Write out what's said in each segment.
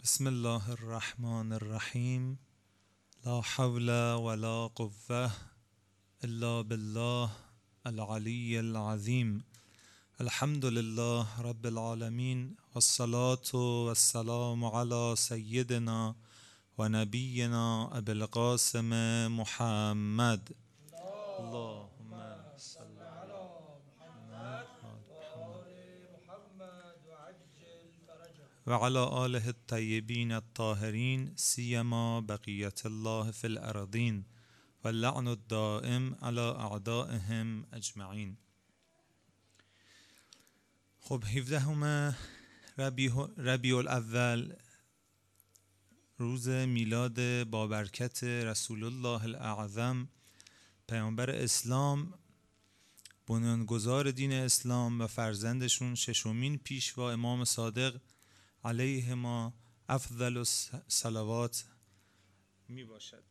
بسم الله الرحمن الرحیم. لا حول ولا قوة الا بالله العلی العظیم. الحمد لله رب العالمین والصلاة والسلام علی سیدنا و نبینا ابی القاسم محمد. اللهم صل علی محمد و علی آله الطیبین الطاهرین سیما بقیت الله فی الارضین و اللعن الدائم علی اعدائهم اجمعین. خب 17 ربیع الاول، روز میلاد بابرکت رسول الله الاعظم پیامبر اسلام، بنیانگذار دین اسلام و فرزندشون ششمین پیشوا امام صادق علیهما افضل الصلوات می باشد.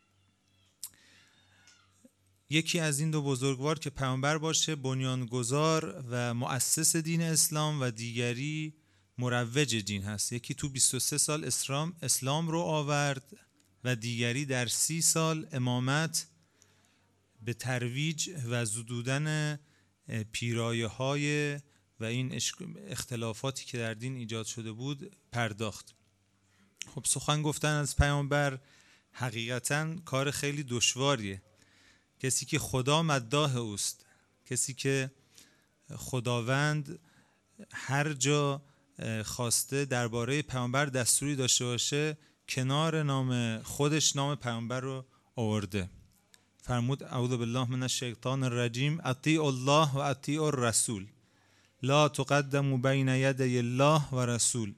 یکی از این دو بزرگوار که پیامبر باشه بنیانگذار و مؤسس دین اسلام و دیگری مروج دین هست. یکی تو 23 سال اسلام رو آورد و دیگری در 30 سال امامت به ترویج و زدودن پیرایه های و این اختلافاتی که در دین ایجاد شده بود پرداخت. خب سخن گفتن از پیامبر حقیقتاً کار خیلی دشواریه. کسی که خدا مداح اوست، کسی که خداوند هر جا خواسته درباره پیامبر دستوری داشته باشه کنار نام خودش نام پیامبر رو آورده. فرمود اعوذ بالله من الشیطان الرجیم اطیعوا الله و اطیعوا الرسول لا تقدموا بین یدی الله و رسول.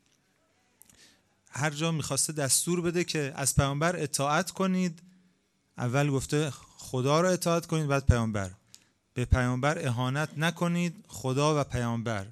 هر جا میخواسته دستور بده که از پیامبر اطاعت کنید، اول گفته خدا رو اطاعت کنید، بعد پیامبر. به پیامبر اهانت نکنید، خدا و پیامبر.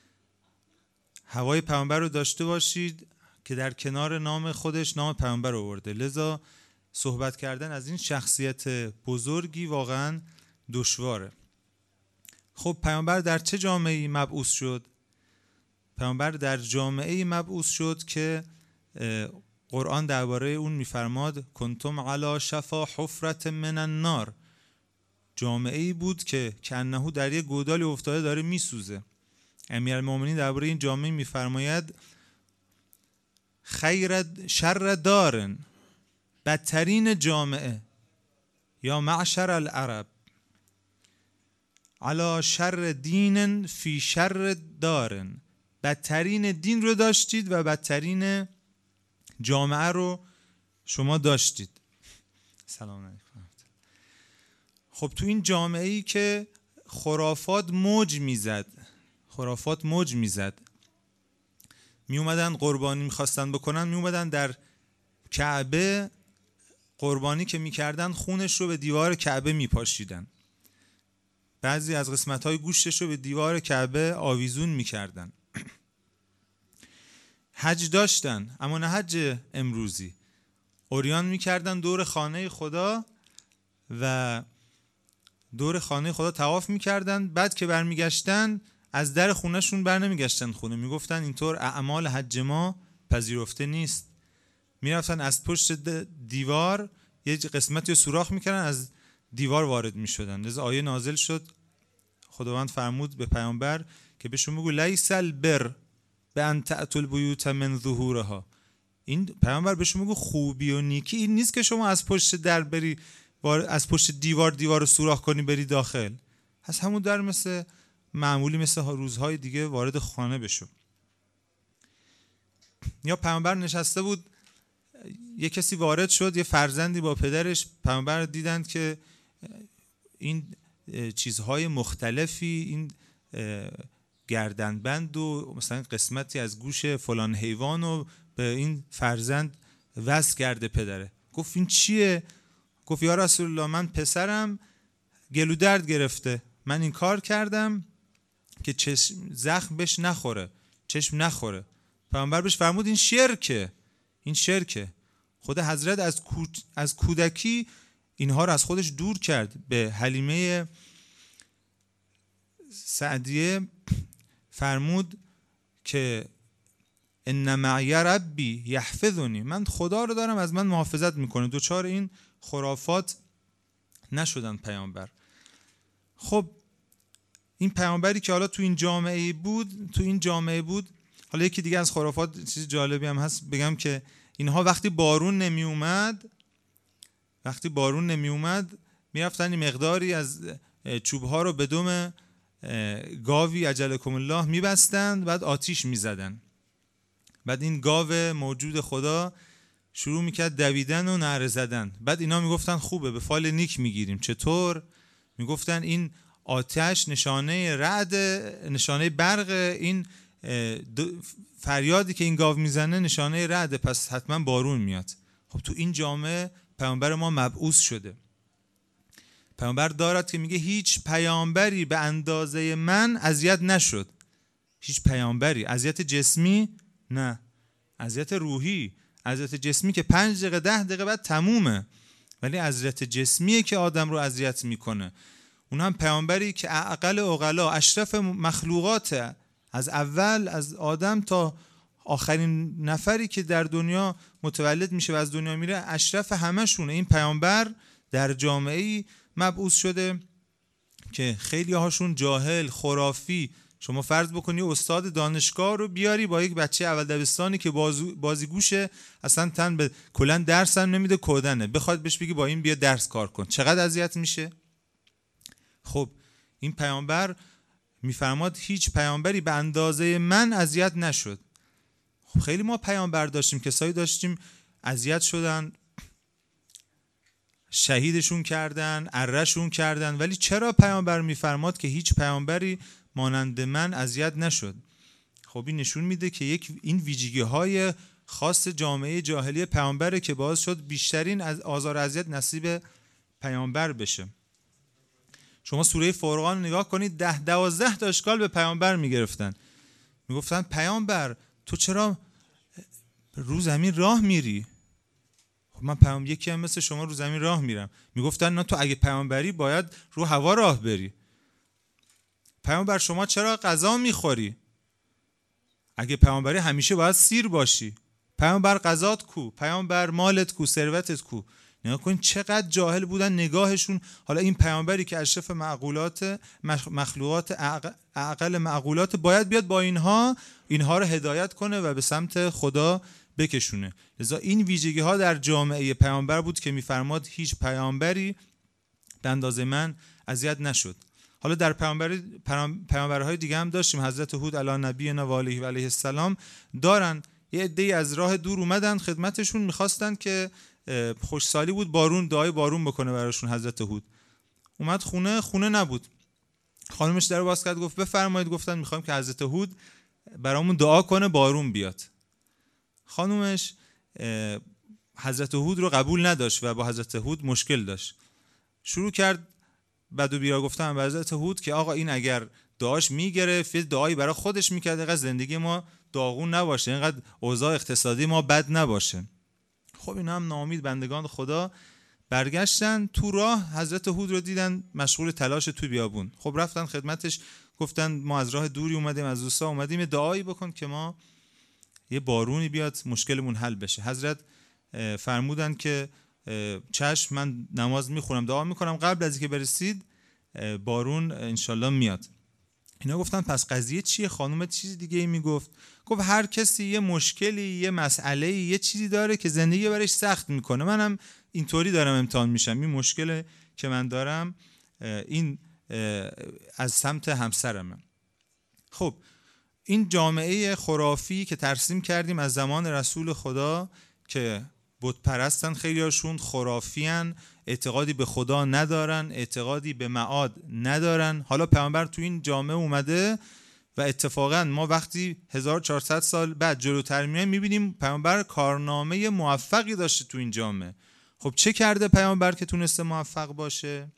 هوای پیامبر رو داشته باشید که در کنار نام خودش نام پیامبر رو آورده. لذا صحبت کردن از این شخصیت بزرگی واقعا دشواره. خب پیامبر در چه جامعه‌ای مبعوث شد؟ پیامبر در جامعه‌ای مبعوث شد که قرآن درباره اون میفرماد کنتم علی شفا حفرة من النار. جامعه‌ای بود که کأنه در یک گودالی افتاده داره میسوزه. امیرالمومنین درباره این جامعه میفرماید خیر شر دارن، بدترین جامعه، یا معشر العرب علی شر دین فی شر دارن. بدترین دین رو داشتید و بدترین جامعه رو شما داشتید. سلام علیکم. خب تو این جامعه ای که خرافات موج میزد، می اومدن قربانی میخواستن بکنن، می اومدن در کعبه قربانی که میکردن خونش رو به دیوار کعبه میپاشیدن. بعضی از قسمت‌های گوشتش رو به دیوار کعبه آویزون میکردن. حج داشتن اما نه حج امروزی. عریان میکردن دور خانه خدا و دور خانه خدا طواف میکردن. بعد که برمیگشتن از در خونهشون بر نمیگشتن خونه، میگفتن اینطور اعمال حج ما پذیرفته نیست. میرفتن از پشت دیوار یه قسمتی رو سوراخ میکردن، از دیوار وارد میشدن. لذا آیه نازل شد، خداوند فرمود به پیامبر که بهشون بگو لیس البر بان تأتوا البیوت من ظهورها. این پیامبر بهشون بگو خوبی و نیکی این نیست که شما از پشت در بری، از پشت دیوار رو سوراخ کنی بری داخل. از همون در مثل معمولی مثل روزهای دیگه وارد خانه بشو. یا پیامبر نشسته بود، یه کسی وارد شد، یه فرزندی با پدرش. پیامبر دیدند که این چیزهای مختلفی، این گردنبند و مثلا قسمتی از گوش فلان حیوان رو به این فرزند وصل کرده پدره. گفت این چیه؟ گفت یا رسول الله من پسرم گلو درد گرفته، من این کار کردم که چشم زخم بهش نخوره، چشم نخوره. پیامبر بهش فرمود این شرکه. خود حضرت از کودکی اینها رو از خودش دور کرد. به حلیمه سعدیه فرمود که ان معی ربی یحفظنی، من خدا رو دارم از من محافظت میکنه. دوچار این خرافات نشدن پیامبر. خب این پیامبری که حالا تو این جامعه بود، حالا یکی دیگه از خرافات چیز جالبی هم هست بگم که اینها وقتی بارون نمی اومد میرفتن این مقداری از چوبها رو به دم گاوی اجلکم الله میبستند، بعد آتیش میزدن. بعد این گاو موجود خدا شروع میکرد دویدن و نعره زدن. بعد اینا میگفتن خوبه، به فال نیک میگیریم. چطور؟ میگفتن این آتش نشانه رعد، نشانه برق، این فریادی که این گاو میزنه نشانه رعد، پس حتما بارون میاد. خب تو این جامعه پیامبر ما مبعوث شده. پیامبر دارد که میگه هیچ پیامبری به اندازه من اذیت نشد. هیچ پیامبری، اذیت جسمی نه، اذیت روحی. اذیت جسمی که 5 دقیقه 10 دقیقه بعد تمومه، ولی اذیت جسمیه که آدم رو اذیت میکنه. اون هم پیامبری که اعقل عقلا، اشرف مخلوقات، از اول از آدم تا آخرین نفری که در دنیا متولد میشه و از دنیا میره، اشرف همشونه. این پیامبر در جامعه‌ای مبعوث شده که خیلی هاشون جاهل، خرافی. شما فرض بکنی استاد دانشگاه رو بیاری با یک بچه اول دبستانی که بازیگوشه، اصلا تن به کلا درس هم نمیده، کودنه، بخواد بهش بگی با این بیا درس کار کن، چقدر اذیت میشه؟ خب این پیامبر میفرماد هیچ پیامبری به اندازه من اذیت نشد. خب خیلی ما پیامبر داشتیم، کسایی داشتیم اذیت شدن، شهیدشون کردن، ارهشون کردن، ولی چرا پیامبر میفرماد که هیچ پیامبری مانند من اذیت نشد؟ خب این نشون میده که این ویژگی‌های خاص جامعه جاهلی پیامبره که باعث شد بیشترین از آزار و اذیت نصیب پیامبر بشه. شما سوره فرقان نگاه کنید، 10-12 تا اشکال به پیامبر میگرفتن. میگفتن پیامبر تو چرا رو زمین راه میری؟ خب من یکی هم مثل شما رو زمین راه میرم. میگفتن نه، تو اگه پیامبری باید رو هوا راه بری. پیامبر شما چرا غذا میخوری؟ اگه پیامبری همیشه باید سیر باشی. پیامبر غذات کو؟ پیامبر مالت کو؟ ثروتت کو؟ نگاه کن چقدر جاهل بودن نگاهشون. حالا این پیامبری که اشرف مخلوقات، اعقل معقولات، باید بیاد با اینها رو هدایت کنه و به سمت خدا بکشونه. لذا این ویژگی ها در جامعه پیامبر بود که میفرماد هیچ پیامبری به اندازه من اذیت نشد. حالا در پیامبرهای دیگه هم داشتیم. حضرت هود علی نبینا و علیه السلام دارن یه عده‌ای از راه دور اومدن خدمتشون، میخواستن که خوشسالی بود بارون، دعای بارون بکنه براشون. حضرت هود اومد خونه نبود. خانمش در باز کرد، گفت بفرمایید. گفتن میخوایم که حضرت هود برامون دعا کنه بارون بیاد. خانومش حضرت هود رو قبول نداشت و با حضرت هود مشکل داشت. شروع کرد بد و بیرا گفتن به حضرت هود که آقا این اگر دعاش میگرفت، دعایی برای خودش میکرد، اینقدر زندگی ما داغون نباشه، اینقدر اوضاع اقتصادی ما بد نباشه. خب اینا هم ناامید بندگان خدا برگشتن. تو راه حضرت هود رو دیدن مشغول تلاش تو بیابون. خب رفتن خدمتش، گفتن ما از راه دوری اومدیم، از روستا اومدیم، دعایی بکن که ما یه بارونی بیاد مشکلمون حل بشه. حضرت فرمودن که چشم، من نماز میخونم، دعا میکنم، قبل از اینکه برسید بارون انشالله میاد. اینا گفتن پس قضیه چیه؟ خانم چیز دیگه ای میگفت. گفت هر کسی یه مشکلی، یه مسئله، یه چیزی داره که زندگی برش سخت میکنه. منم اینطوری دارم امتحان میشم. این مشکل که من دارم این از سمت همسرمه. خب این جامعه خرافی که ترسیم کردیم از زمان رسول خدا که بت پرستن، خیلی هاشون خرافیان، اعتقادی به خدا ندارن، اعتقادی به معاد ندارن. حالا پیامبر تو این جامعه اومده و اتفاقا ما وقتی 1400 سال بعد جلوتر میایم میبینیم پیامبر کارنامه موفقی داشته تو این جامعه. خب چه کرده پیامبر که تونسته موفق باشه؟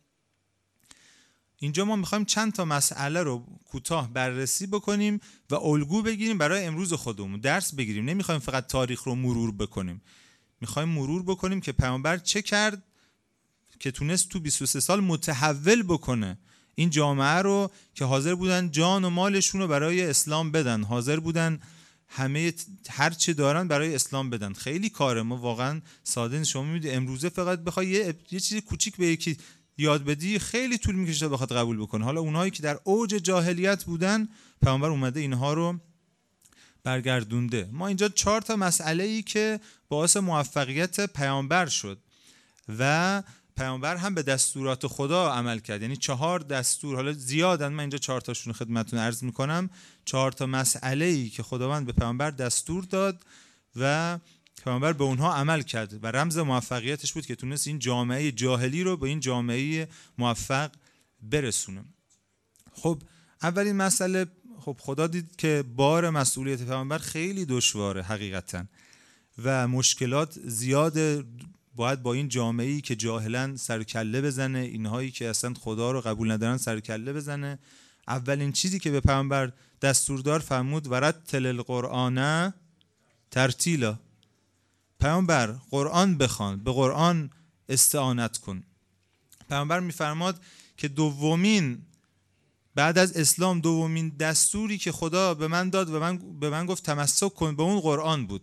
اینجا ما میخوایم چند تا مسئله رو کوتاه بررسی بکنیم و الگو بگیریم برای امروز خودمون، درس بگیریم. نمیخوایم فقط تاریخ رو مرور بکنیم، میخوایم مرور بکنیم که پیامبر چه کرد که تونست تو 23 سال متحول بکنه این جامعه رو، که حاضر بودن جان و مالشون رو برای اسلام بدن، حاضر بودن همه هر چه دارن برای اسلام بدن. خیلی کاره، ما واقعا ساده نیست. شما می‌بینید امروزه فقط بخوای یه چیز کوچیک به یکی یاد بدی خیلی طول می‌کشه تا بخواد قبول بکنه. حالا اونهایی که در اوج جاهلیت بودن، پیامبر اومده اینها رو برگردونده. ما اینجا 4 تا مسئله‌ای که باعث موفقیت پیامبر شد و پیامبر هم به دستورات خدا عمل کرد، یعنی 4 دستور، حالا زیادن، من اینجا 4 تاشون خدمتتون عرض میکنم. 4 تا مسئله‌ای که خداوند به پیامبر دستور داد و پیامبر به اونها عمل کرد و رمز موفقیتش بود که تونست این جامعه جاهلی رو به این جامعه موفق برسونه. خب اولین مسئله، خب خدا دید که بار مسئولیت پیامبر خیلی دشواره حقیقتا و مشکلات زیاده، باید با این جامعه‌ای که جاهلن سر کله بزنه، اینهایی که اصلا خدا رو قبول ندارن سر کله بزنه. اولین چیزی که به پیامبر دستوردار فرمود ورتل القرآن ترتیلا، پیامبر قرآن بخوان، به قرآن استعانت کن. پیامبر میفرماد که دومین بعد از اسلام دومین دستوری که خدا به من داد و به من گفت تمسک کن به اون قرآن بود.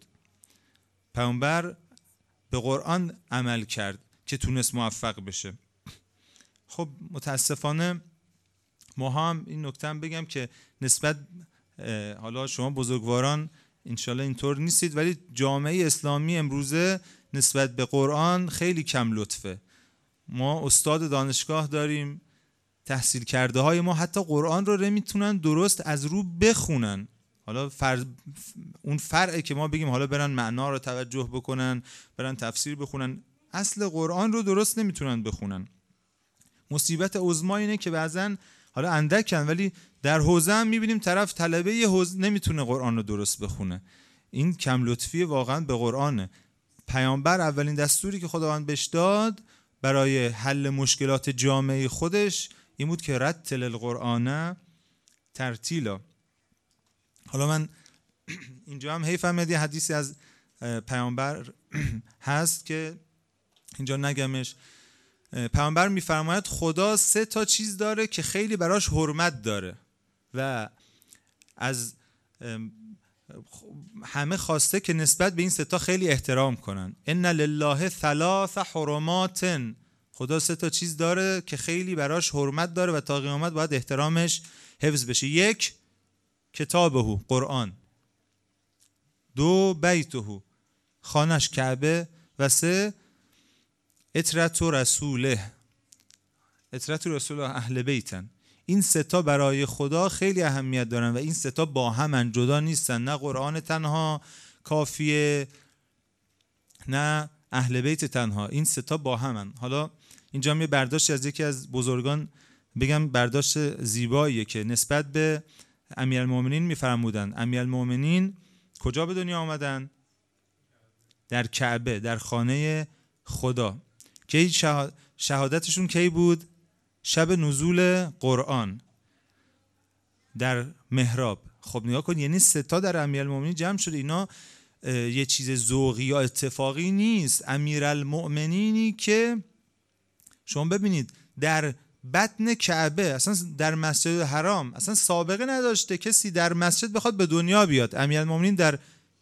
پیامبر به قرآن عمل کرد که تونست موفق بشه. خب متاسفانه ما هم این نکته هم بگم که نسبت حالا شما بزرگواران انشالله اینطور نیستید، ولی جامعه اسلامی امروزه نسبت به قرآن خیلی کم لطفه. ما استاد دانشگاه داریم، تحصیل کرده های ما حتی قرآن رو نمیتونن درست از رو بخونن. حالا اون فرعه که ما بگیم حالا برن معنا رو توجه بکنن، برن تفسیر بخونن، اصل قرآن رو درست نمیتونن بخونن. مصیبت عظما اینه که بعضن حالا اندکن ولی در حوزه هم میبینیم طرف طلبه یه حوزه نمیتونه قرآن رو درست بخونه. این کم لطفی واقعا به قرآنه. پیامبر اولین دستوری که خداوند بهش داد برای حل مشکلات جامعه خودش این بود که رتل القرآن ترتیلا. حالا من اینجا هم حیفم یه حدیثی از پیامبر هست که اینجا نگمش. پیامبر میفرماید خدا 3 تا چیز داره که خیلی براش حرمت داره و از همه خواسته که نسبت به این 3 تا خیلی احترام کنن. ان لله 3 حرمات، خدا 3 تا چیز داره که خیلی براش حرمت داره و تا قیامت باید احترامش حفظ بشه. 1 کتابه، قرآن. 2 بیته، خانش کعبه. و 3 اطرت رسوله، اطرت رسول اهل بیتن. این 3 تا برای خدا خیلی اهمیت دارن و این 3 تا با هم جدا نیستن. نه قرآن تنها کافیه نه اهل بیت تنها، این 3 تا با همن. حالا اینجا هم یه برداشت از یکی از بزرگان بگم، برداشت زیباییه که نسبت به امیرالمومنین میفرمودن. امیرالمومنین کجا به دنیا آمدن؟ در کعبه، در خانه خدا. که شهادتشون کی بود؟ شب نزول قرآن در محراب. خب نگاه کن، یعنی 3 تا در امیرالمومنین جمع شده. اینا یه چیز ذوقی یا اتفاقی نیست. امیرالمومنینی که شما ببینید در بطن کعبه، اصلا در مسجد حرام اصلا سابقه نداشته کسی در مسجد بخواد به دنیا بیاد. امیرالمومنین در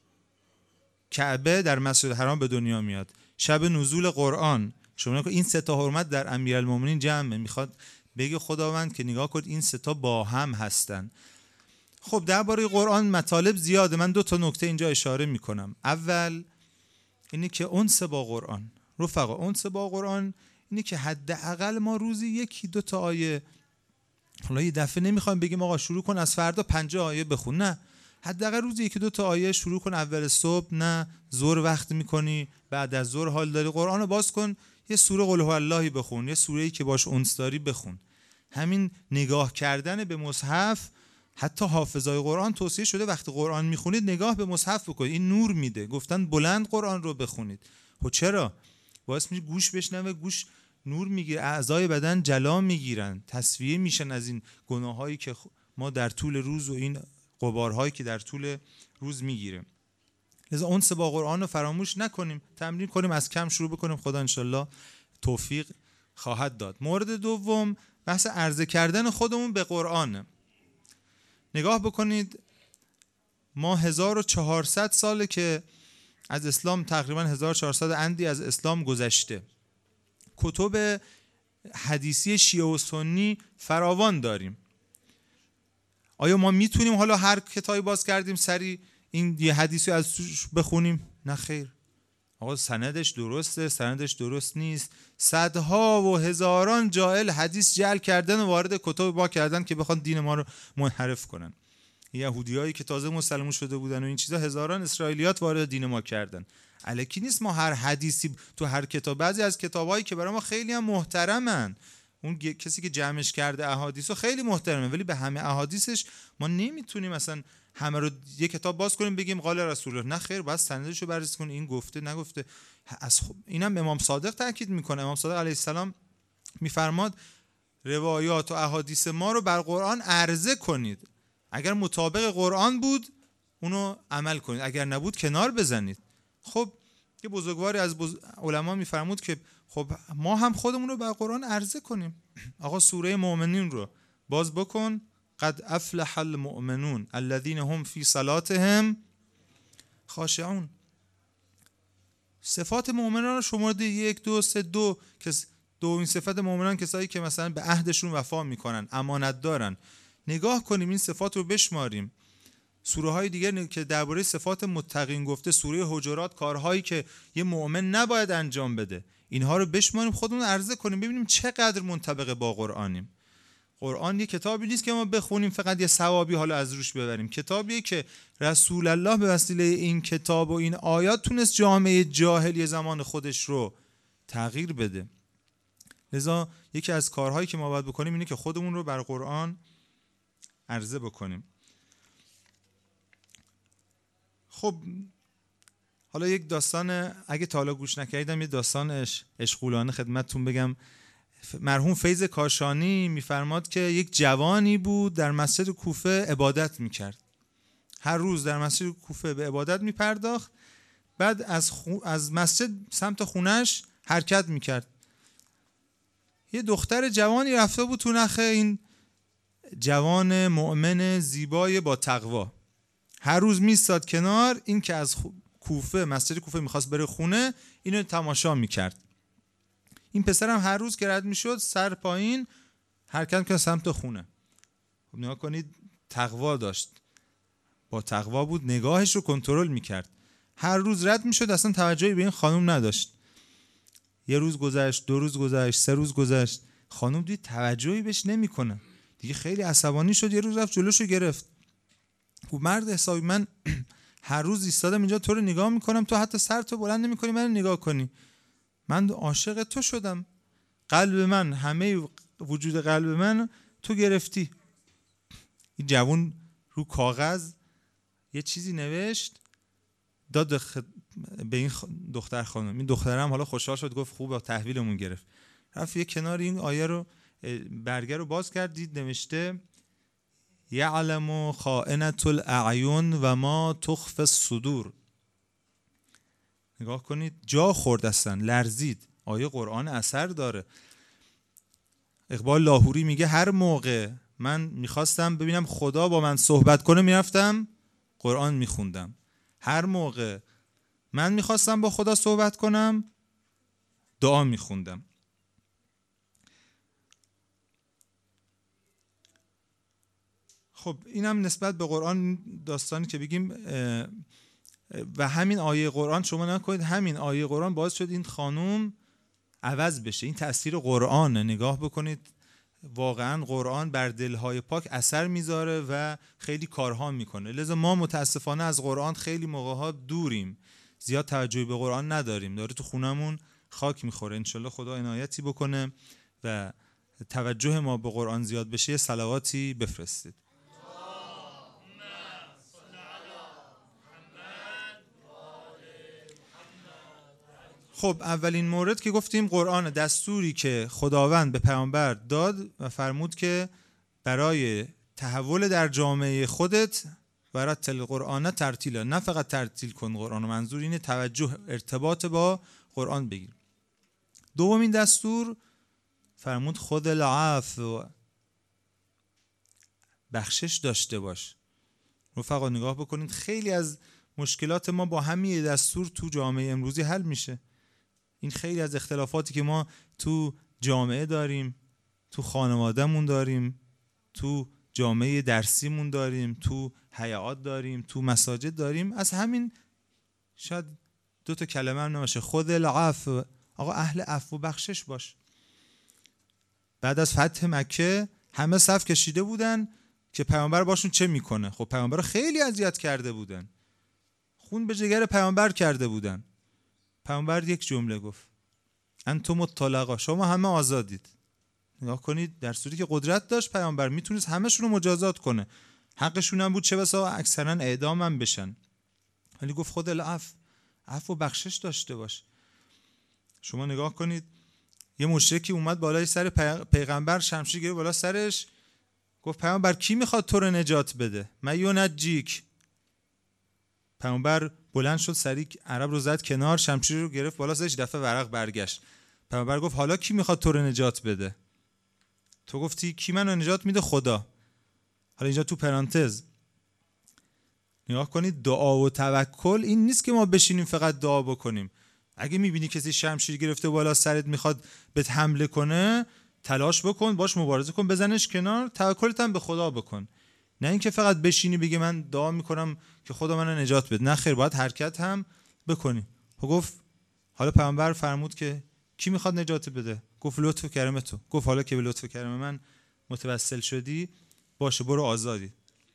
کعبه در مسجد حرام به دنیا میاد. شب نزول قرآن. شما نگاه این 3 تا حرمت در امیرالمومنین جمعه. میخواد بگه خداوند که نگاه کن این 3 تا با هم هستن. خب درباره قرآن مطالب زیاده، من 2 تا نکته اینجا اشاره میکنم. اول اینه که انس با قرآن، رفقا، انس با قرآن اینه که حداقل ما روزی 1-2 تا آیه، حالا یه دفعه نمیخوایم بگیم آقا شروع کن از فردا 50 آیه بخون، نه، حداقل روزی 1-2 تا آیه شروع کن. اول صبح نه ظهر وقت میکنی، بعد از ظهر حال داری، قرآن رو باز کن، یه سوره قل هو اللهی بخون، یه سوره‌ای که باش انس داری بخون. همین نگاه کردن به مصحف، حتی حافظای قرآن توصیه شده وقتی قرآن میخونید نگاه به مصحف بکنید، این نور میده. گفتن بلند قرآن رو بخونید. خب چرا؟ باعث میشه گوش بشنوه، گوش نور میگیره، اعضای بدن جلا میگیرن، تصفیه میشن از این گناهایی که ما در طول روز و این غبارهایی که در طول روز میگیره. لذا انس با قرآن رو فراموش نکنیم، تمرین کنیم، از کم شروع بکنیم، خدا انشالله توفیق خواهد داد. مورد دوم بحث عرضه کردن خودمون به قرآن. نگاه بکنید ما 1400 ساله که از اسلام، تقریبا 1400 اندی از اسلام گذشته. کتب حدیثی شیعه و سنی فراوان داریم. آیا ما میتونیم حالا هر کتابی باز کردیم سری این یه حدیثی از توش بخونیم؟ نه خیر. آقا سندش درسته، سندش درست نیست. صدها و هزاران جاهل حدیث جعل کردن و وارد کتب با کردن که بخوان دین ما رو منحرف کنن. یهودیایی که تازه مسلمان شده بودن و این چیزا، هزاران اسرائیلیات وارد دین ما کردن. الکی نیست ما هر حدیثی تو هر کتاب، بعضی از کتابایی که برای ما خیلی هم محترمن، اون کسی که جمعش کرده احادیثو خیلی محترمه، ولی به همه احادیثش ما نمیتونیم مثلا همه رو یک کتاب باز کنیم بگیم قال رسول الله. نه خیر، باید سندشو بررسی کنیم، این گفته نگفته. اینم امام صادق تاکید میکنه. امام صادق علیه السلام میفرماد روایات و احادیث ما رو بر قرآن عرضه کنید. اگر مطابق قرآن بود اونو عمل کنید، اگر نبود کنار بزنید. خب یه بزرگواری از علما میفرمود که خب ما هم خودمون رو بر قرآن عرضه کنیم. آقا سوره مؤمنین رو باز بکن، قد افلح المؤمنون الذين هم فی صلاتهم خاشعون. صفات مؤمنان رو شمرده 1 2 3 2 که دومین صفت مؤمنان کسایی که مثلا به عهدشون وفا میکنن، امانت دارن. نگاه کنیم این صفات رو بشماریم. سوره های دیگر که درباره صفات متقین گفته، سوره حجرات، کارهایی که یه مؤمن نباید انجام بده، اینها رو بشماریم، خودمون عرضه کنیم، ببینیم چقدر منطبق با قرآنیم. قرآن یه کتابی نیست که ما بخونیم فقط یه ثوابی حالا از روش ببریم. کتابیه که رسول الله به وسیله این کتاب و این آیات تونست جامعه جاهلی زمان خودش رو تغییر بده. لذا یکی از کارهایی که ما باید بکنیم اینه که خودمون رو بر قرآن عرضه بکنیم. خب حالا یک داستان، اگه تا حالا گوش نکردم، یه داستان اشغولانه خدمتتون بگم. مرحوم فیض کاشانی میفرماد که یک جوانی بود در مسجد کوفه عبادت میکرد. هر روز در مسجد کوفه به عبادت میپرداخت، بعد از مسجد سمت خونش حرکت میکرد. یه دختر جوانی رفته بود تو نخ این جوان مؤمن زیبای با تقوا. هر روز میستاد کنار، این که از کوفه، مسجد کوفه میخواست بره خونه، اینو تماشا میکرد. این پسرم هر روز که رد میشد سر پایین حرکت کرد سمت خونه. خب نگاه کنید، تقوا داشت، با تقوا بود، نگاهش رو کنترل میکرد. هر روز رد میشد، اصلا توجهی به این خانم نداشت. یه روز گذشت، 2 روز گذشت، 3 روز گذشت، خانم دید توجهی بهش نمیکنه. دیگه خیلی عصبانی شد، یه روز رفت جلوشو گرفت. خب مرد حسابی، من هر روز ایستادم اینجا تو رو نگاه میکنم، تو حتی سر تو بلند نمیکنی منو نگاه کنی. من عاشق تو شدم، قلب من، همه وجود قلب من تو گرفتی. این جوان رو کاغذ یه چیزی نوشت، داد به این دختر خانم. این دخترم حالا خوشحال شد، گفت خوبه، تحویلمون گرفت. رفت یه کنار این آیه رو، برگه رو باز کرد، دید نوشته یعلم خائنة الاعین و ما تخفی الصدور. نگاه کنید، جا خورد، اصلا لرزید. آیه قرآن اثر داره. اقبال لاهوری میگه هر موقع من میخواستم ببینم خدا با من صحبت کنه میرفتم قرآن میخوندم. هر موقع من میخواستم با خدا صحبت کنم دعا میخوندم. خب اینم نسبت به قرآن داستانی که بگیم. و همین آیه قرآن، شما نکنید همین آیه قرآن باعث شد این خانوم عوض بشه. این تأثیر قرآن، نگاه بکنید، واقعا قرآن بر دلهای پاک اثر میذاره و خیلی کارها میکنه. لذا ما متاسفانه از قرآن خیلی موقعها دوریم، زیاد توجهی به قرآن نداریم، داره تو خونمون خاک میخوره. انشالله خدا عنایتی بکنه و توجه ما به قرآن زیاد بشه. یه صلواتی بفرستید. خب اولین مورد که گفتیم قرآن، دستوری که خداوند به پیامبر داد و فرمود که برای تحول در جامعه خودت ورتل قرآن ترتیلا، نه فقط ترتیل کن قرآن، منظور اینه توجه، ارتباط با قرآن بگیر. دومین دستور فرمود خذ العفو، بخشش داشته باش. رفقا نگاه بکنید خیلی از مشکلات ما با همین دستور تو جامعه امروزی حل میشه. این خیلی از اختلافاتی که ما تو جامعه داریم، تو خانوادهمون داریم، تو جامعه درسیمون داریم، تو حیات داریم، تو مساجد داریم، از همین شاید 2 کلمه هم نمیشه، خود العفو. آقا اهل عفو و بخشش باش. بعد از فتح مکه همه صف کشیده بودن که پیامبر باشون چه میکنه. خب پیامبر خیلی اذیت کرده بودن، خون به جگر پیامبر کرده بودن. پیامبر یک جمله گفت، انتم الطلقا، شما همه آزادید. نگاه کنید، در صورتی که قدرت داشت پیامبر میتونست همشون رو مجازات کنه، حقشون هم بود، چه بسا اکثرا اعدام هم بشن، ولی گفت خود العفو، عفو و بخشش داشته باش. شما نگاه کنید، یه مشرکی اومد بالای سر پیغمبر، شمشیر گرفت بالا سرش، گفت پیامبر کی میخواد تو رو نجات بده؟ من ینجیک. پیامبر بلند شد، سریع عرب رو زد کنار، شمشیر رو گرفت بالا سرش، دفعه ورق برگشت. پیامبر گفت حالا کی میخواد تو رو نجات بده؟ تو گفتی کی منو نجات میده؟ خدا. حالا اینجا تو پرانتز نگاه کنید، دعا و توکل این نیست که ما بشینیم فقط دعا بکنیم. اگه میبینی کسی شمشیر گرفته بالا سرت میخواد بهت حمله کنه، تلاش بکن، باش مبارزه کن، بزنش کنار، توکلت هم به خدا بکن. نه اینکه فقط بشینی بگی من دعا میکنم که خدا منو نجات بده. نه خیر، باید حرکت هم بکنی. گفت حالا پیامبر فرمود که کی میخواد نجات بده؟ گفت لطف و کرم تو. گفت حالا که به لطف و کرم من متوسل شدی، باشه برو آزادی.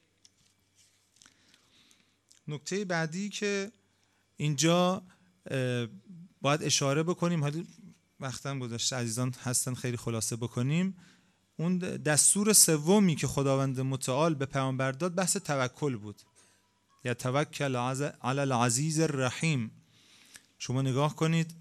نکته بعدی که اینجا باید اشاره بکنیم، حالا وقتم گذاشته عزیزان هستن خیلی خلاصه بکنیم، اون دستور سومی که خداوند متعال به پیامبر داد بحث توکل بود. یا توکل علی العزیز الرحیم. شما نگاه کنید،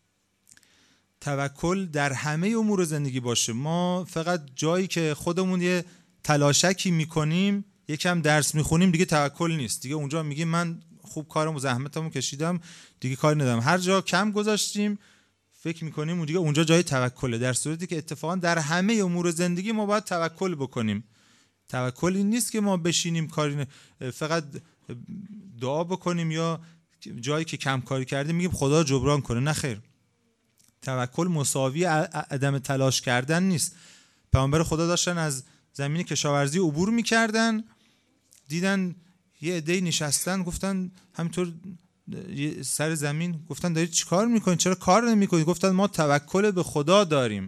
توکل در همه امور زندگی باشه. ما فقط جایی که خودمون یه تلاشکی میکنیم، یکم درس میخونیم، دیگه توکل نیست. دیگه اونجا میگیم من خوب کارم و زحمتمو کشیدم، دیگه کاری ندارم. هر جا کم گذاشتیم فکر میکنیم اون دیگه اونجا جای توکله، در صورتی که اتفاقا در همه امور زندگی ما باید توکل بکنیم. توکل این نیست که ما بشینیم کاری فقط دعا بکنیم یا جایی که کم کاری کردیم میگیم خدا جبران کنه. نه خیر، توکل مساوی عدم تلاش کردن نیست. پیامبر خدا داشتن از زمین کشاورزی عبور میکردن، دیدن یه عده‌ای نشستن، گفتن همینطور سر زمین، گفتن دارید چی کار میکنید؟ چرا کار نمیکنید؟ گفتن ما توکل به خدا داریم.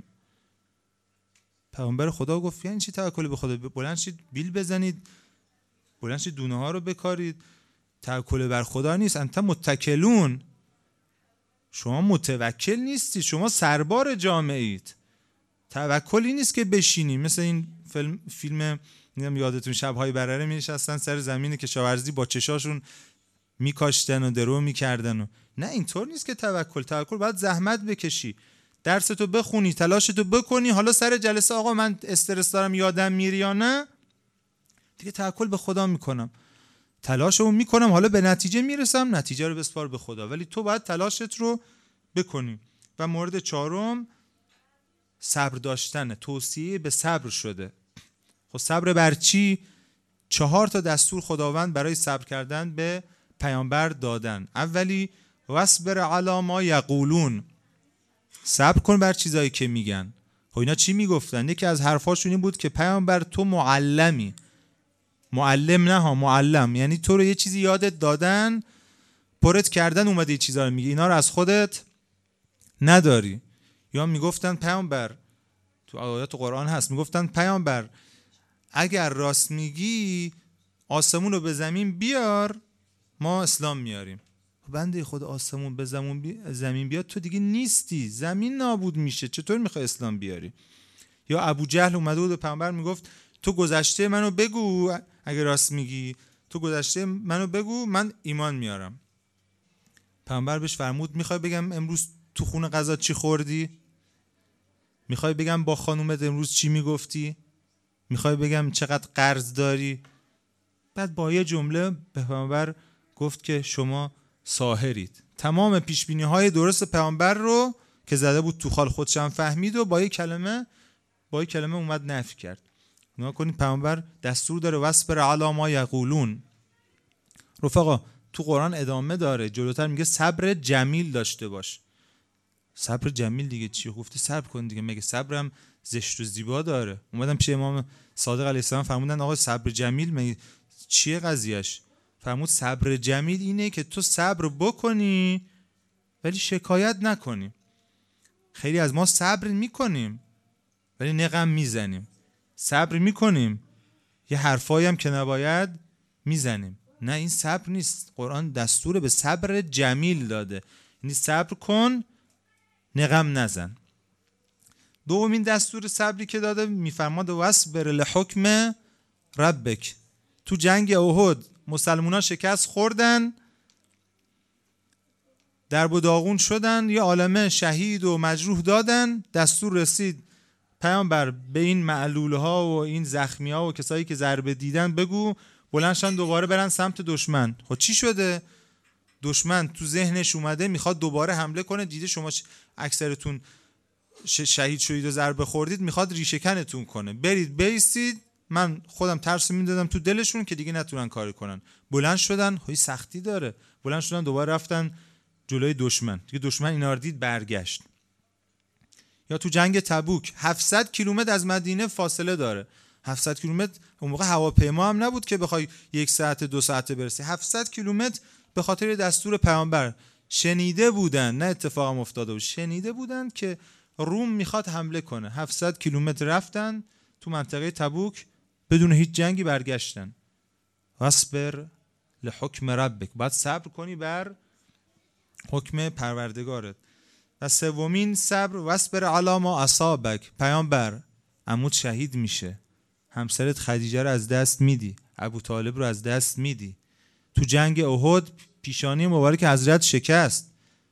پیامبر خدا گفت یعنی چی توکل به خدا؟ بلند شید بیل بزنید، بلند شید دونه ها رو بکارید. توکل بر خدا نیست. انت متکلون، شما متوکل نیستی، شما سربار جامعه اید. توکلی نیست که بشینی مثل این فیلم یادتون شب‌های برره می‌نشستن سر زمین کشاورزی با چشاشون میکاشتن و درو میکردن و نه، اینطور نیست که توکل باید زحمت بکشی، درستو بخونی، تلاشتو بکنی. حالا سر جلسه آقا من استرس دارم یادم میری یا نه، دیگه توکل به خدا میکنم، تلاشمو میکنم، حالا به نتیجه میرسم، نتیجه رو بسپار به خدا، ولی تو باید تلاشت رو بکنی. و مورد 4 صبر داشتن، توصیه به صبر شده. خب صبر بر چی؟ 4 دستور خداوند برای صبر کردن به پیامبر دادن. اولی واصبر علی ما یقولون، صبر کن بر چیزایی که میگن. خب اینا چی میگفتن؟ یکی از حرفاشون این بود که پیامبر تو معلمی، معلم نه ها، معلم، یعنی تو رو یه چیزی یادت دادن، پرت کردن، اومده یه چیزا رو میگی، اینا رو از خودت نداری. یا میگفتن پیامبر، تو آیات قرآن هست، میگفتن پیامبر اگر راست میگی آسمون رو به زمین بیار، ما اسلام میاریم. بنده خدا آسمون به زمین بیاد، تو دیگه نیستی، زمین نابود میشه، چطور میخوای اسلام بیاری؟ یا ابو جهل اومده بود به پیامبر میگفت تو گذشته منو بگو، اگه راست میگی تو گذشته منو بگو، من ایمان میارم. پیامبر بهش فرمود میخوای بگم امروز تو خونه غذا چی خوردی؟ میخوای بگم با خانومت امروز چی میگفتی؟ میخوای بگم چقدر قرض داری؟ بعد با یه جمله به پیامبر گفت که شما ساحرید. تمام پیشبینی‌های درست پیامبر رو که زده بود تو خال خودش هم فهمید و با یه کلمه اومد نفی کرد. نگاه کنید پیامبر دستور داره واصبر علی ما یقولون، رفقا تو قرآن ادامه داره، جلوتر میگه صبر جمیل داشته باش. صبر جمیل دیگه چی؟ گفته صبر کن دیگه، مگه صبرم زشت و زیبا داره؟ اومدم پیش امام صادق علیه السلام فرمودن آقا صبر جمیل مگه چیه قضیهش؟ فرمود صبر جمیل اینه که تو صبر بکنی ولی شکایت نکنی. خیلی از ما صبر میکنیم ولی نقم میزنیم، صبر میکنیم یه حرفایی هم که نباید میزنیم. نه، این صبر نیست. قرآن دستور به صبر جمیل داده، یعنی صبر کن نقم نزن. دومین دستور صبری که داده میفرماد واصبر لحکم ربک. تو جنگ احد مسلمونا شکست خوردن، درب و داغون شدن، یه عالمه شهید و مجروح دادن. دستور رسید پیامبر به این معلولها و این زخمی‌ها و کسایی که ضربه دیدن بگو بلند شن دوباره برن سمت دشمن. خب چی شده؟ دشمن تو ذهنش اومده میخواد دوباره حمله کنه، دیده شما اکثرتون شهید شدید و ضربه خوردید، میخواد ریشه کنتون کنه. برید بیستید. من خودم ترس میدادم تو دلشون که دیگه نتونن کاری کنن. بلند شدن، هی سختی داره، بلند شدن دوباره رفتن جلوی دشمن. دیگه دشمن اینا رو دید برگشت. یا تو جنگ تبوک 700 کیلومتر از مدینه فاصله داره. 700 کیلومتر اون موقع هواپیما هم نبود که بخوای 1 ساعت 2 ساعت برسی. 700 کیلومتر به خاطر دستور پیامبر شنیده بودن، نه اتفاقم افتاده بود، شنیده بودن که روم میخواد حمله کنه. 700 کیلومتر رفتن تو منطقه تبوک بدون هیچ جنگی برگشتن. واصبر لحکم ربک، باید صبر کنی بر حکم پروردگارت. و سومین صبر واصبر علی ما اصابک. پیامبر عموت شهید میشه، همسرت خدیجه رو از دست میدی، ابو طالب رو از دست میدی. تو جنگ احد پیشانی مبارک حضرت شکست،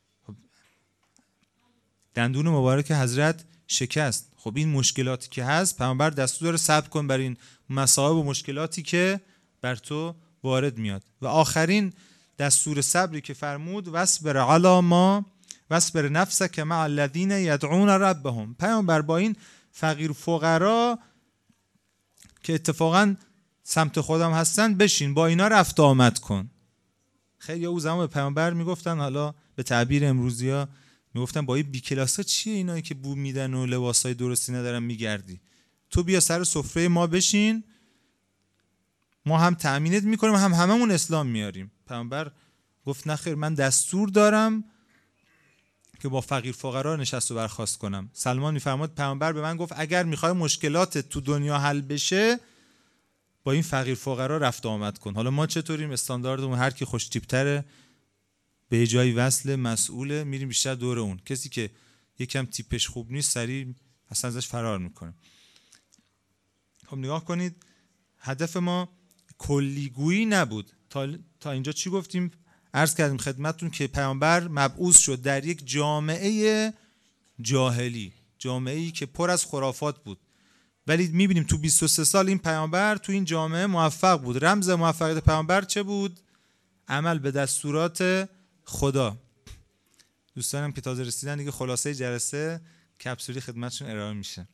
دندون مبارک حضرت شکست. خب این مشکلاتی که هست پیامبر دستور داره صبر کن بر این مصائب و مشکلاتی که بر تو وارد میاد. و آخرین دستور صبری که فرمود واصبر علی ما واصبر نفسک مع الذین یدعون ربهم. پیامبر با این فقیر فقرا که اتفاقا سمت خودم هستن بشین، با اینا رفت آمد کن. خیلی او زمان به پیامبر میگفتن، حالا به تعبیر امروزیا میگفتن با این بی کلاسا چیه اینایی که بو میدن و لباسای درستی ندارن میگردی؟ تو بیا سر سفره ما بشین، ما هم تأمینت میکنیم هم هممون اسلام میاریم. پیامبر گفت نه خیر، من دستور دارم که با فقیر فقرا نشست و برخاست کنم. سلمان میفرماد پیامبر به من گفت اگر میخوای مشکلات تو دنیا حل بشه با این فقیر فقرا رفت آمد کن. حالا ما چطوریم؟ استانداردمون هر کی خوش تیپ تره به جای وصل مسئوله، میریم بیشتر دور اون. کسی که یکم تیپش خوب نیست سریع اصلا ازش فرار میکنه. خب نگاه کنید، هدف ما کلیگویی نبود. تا اینجا چی گفتیم؟ عرض کردیم خدمتتون که پیامبر مبعوث شد در یک جامعه جاهلی، جامعه‌ای که پر از خرافات بود، ولی میبینیم تو 23 سال این پیامبر تو این جامعه موفق بود. رمز موفقیت پیامبر چه بود؟ عمل به دستورات خدا. دوستانم که تازه رسیدن دیگه خلاصه جلسه کپسولی خدمتشون ارائه میشه.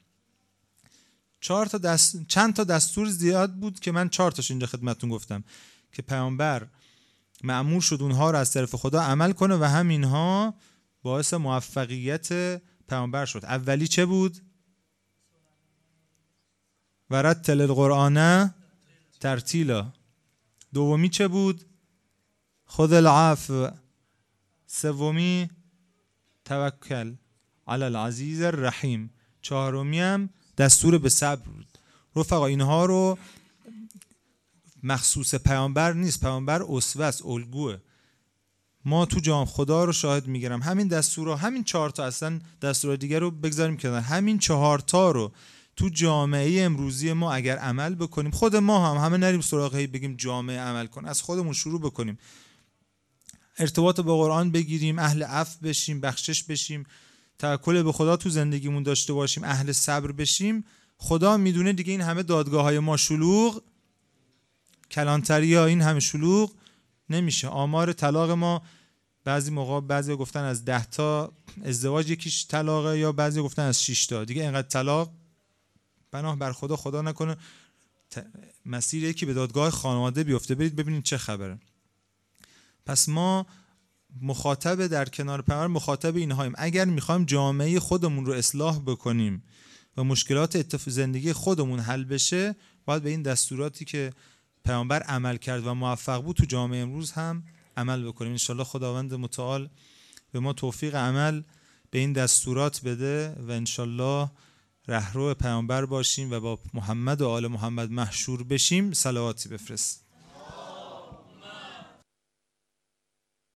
چند تا دستور زیاد بود که من 4 تاش اینجا خدمتتون گفتم که پیامبر مأمور شد اونها رو از طرف خدا عمل کنه و همینها باعث موفقیت پیامبر شد. اولی چه بود؟ ورتل القرآن ترتیلا. دومی چه بود؟ خذ العفو. سومی توکل علی العزیز الرحیم. چهارمی هم دستور به صبر بود. رفقا اینها رو مخصوص پیامبر نیست، پیامبر اسوه است، الگوه. ما تو جام خدا رو شاهد میگیرم همین دستورها، همین 4 تا، اصلا دستور دیگر رو بگذاریم کنار، همین 4 تا رو تو جامعه امروزی ما اگر عمل بکنیم، خود ما هم همه نریم سراغ بگیم جامعه عمل کن، از خودمون شروع بکنیم، ارتباط با قرآن بگیریم، اهل عفو بشیم، بخشش بشیم، توکل به خدا تو زندگیمون داشته باشیم، اهل صبر بشیم، خدا میدونه دیگه این همه دادگاه‌های ما شلوغ، کلانتری‌ها این همه شلوغ نمیشه. آمار طلاق ما بعضی موقع بعضی گفتن از 10 تا ازدواج یکیش طلاقه، یا بعضی گفتن از 6 تا. دیگه اینقدر طلاق پناه بر خدا نکنه مسیر یکی به دادگاه خانواده بیفته. برید ببینید چه خبره. پس ما مخاطب در کنار پیامبر مخاطب اینهاییم. اگر میخوایم جامعه خودمون رو اصلاح بکنیم و مشکلات زندگی خودمون حل بشه، باید به این دستوراتی که پیامبر عمل کرد و موفق بود تو جامعه امروز هم عمل بکنیم. انشالله خداوند متعال به ما توفیق عمل به این دستورات بده و انشالله رهرو پیامبر باشیم و با محمد و آل محمد محشور بشیم. صلواتی بفرست.